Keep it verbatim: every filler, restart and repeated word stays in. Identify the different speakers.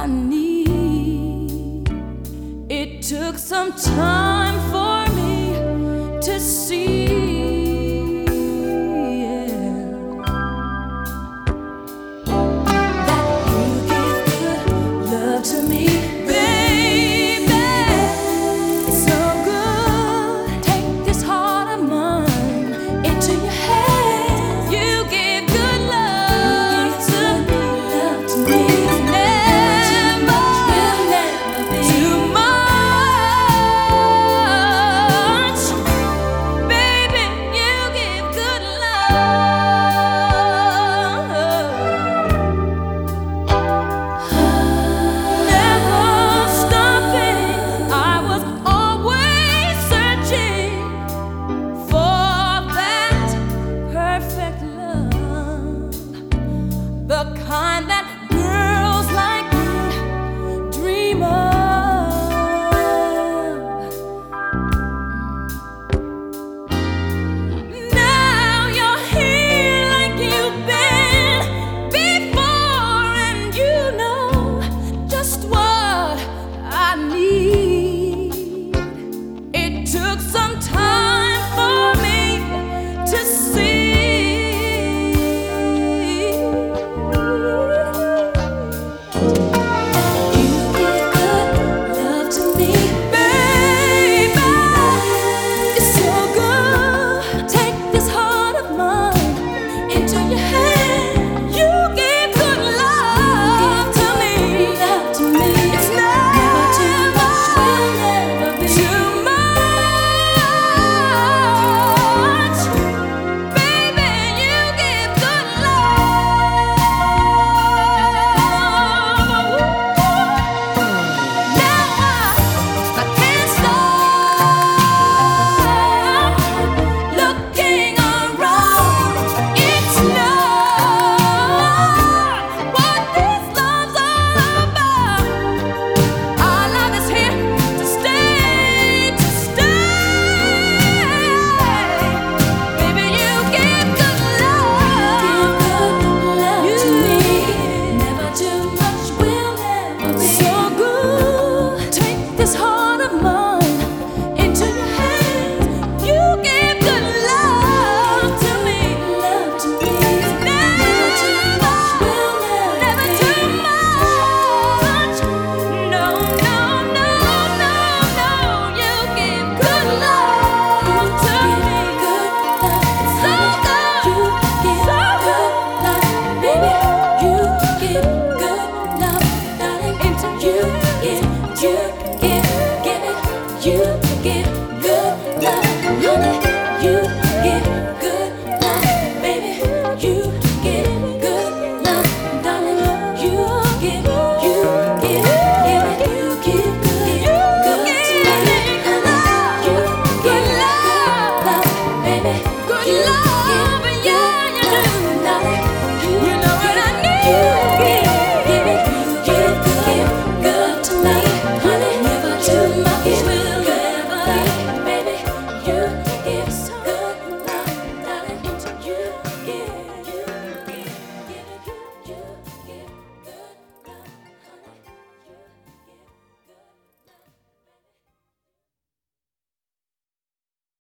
Speaker 1: I need. It took some time for me to see, yeah, that you give good love to me, baby. It's so good. Take this heart of mine into your hands. You give good love to me. The kind that girls like me dream of. Now you're here like you've been before, and you know just what I need. It took some time for me to see. Good love.